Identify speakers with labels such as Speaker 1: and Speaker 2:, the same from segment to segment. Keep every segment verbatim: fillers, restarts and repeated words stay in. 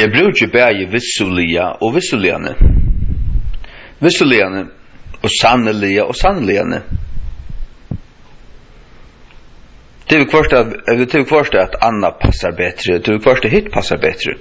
Speaker 1: Jeg bruker bæge vissulia og vissuliane. Vissuliane og sannelige og sanneliane. Det er kvart at det er kvart at Anna passar bättre, det er kvart at hit passar bättre.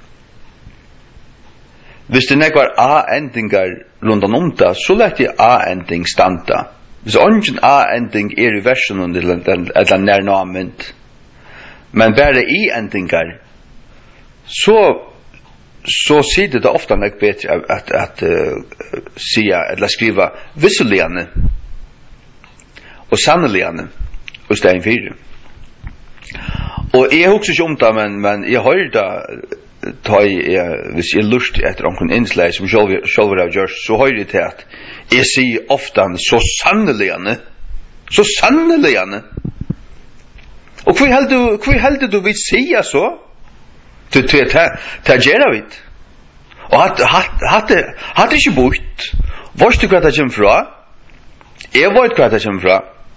Speaker 1: Hvis det nekvar A-endingar rundt om det, så lett jeg A-ending standa. Hvis ingen A-ending er i versen eller nærnament, men bare I-endingar, så så sier det ofta nek bedre at, at, at uh, sia, eller skriva vissuliane og sanneliane og stein fire. Og jeg husker ikke om det, men, men jeg har det ta jeg, hvis jeg lust etter omkring innslag som sjølver har gjort, så har jeg til at jeg sier ofta så sanneliane, så sanneliane. Og hva heldur, hva heldur du vil sia så? Til til ta gera vit. Og hat hat hat hat ikkje bort. Vart du kvat kjem fra? Eg veit kvat kjem fra.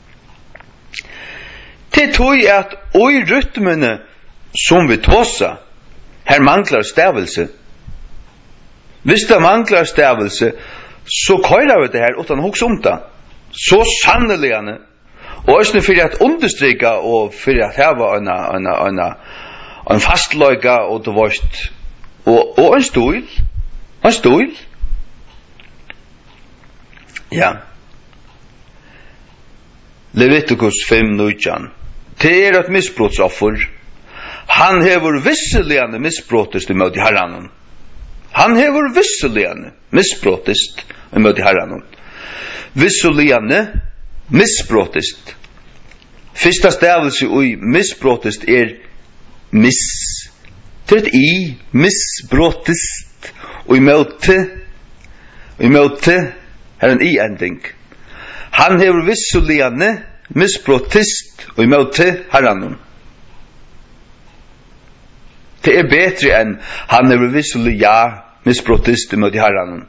Speaker 1: Til tøy at oi rytmene som vi tossa. Her manglar stavelse. Hvis det manglar stavelse, så køyrer vi det her utan hugsa om det. Så sanneliane. Og æsne fyrir at understreka og fyrir at hava anna anna anna en fastløyga og det varst og, og en stol en stol ja Leviticus fem nitton det er et misbrottsoffer han hever visseliane misbrottest imot i herranen han hever visseliane misbrottest imot i herranen visseliane misbrottest fyrsta stavelse ui misbrottest er miss til i misbrottest og i møte og i møte er en i-ending han hever vissuliane misbrottest og i møte herranum det er bedre enn han hever vissulia misbrottest i møte herranum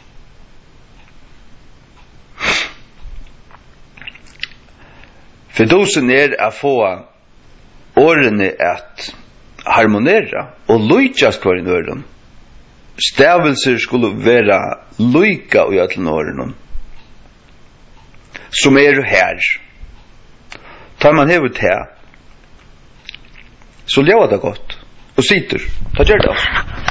Speaker 1: for dosen er å få årene at harmonera og lujtjast kvar i øren. Stavelser skulle være lujka i ötlen åren. Som er her. Tar man hevet her, så lever det godt. Og sitter. Ta gjør det.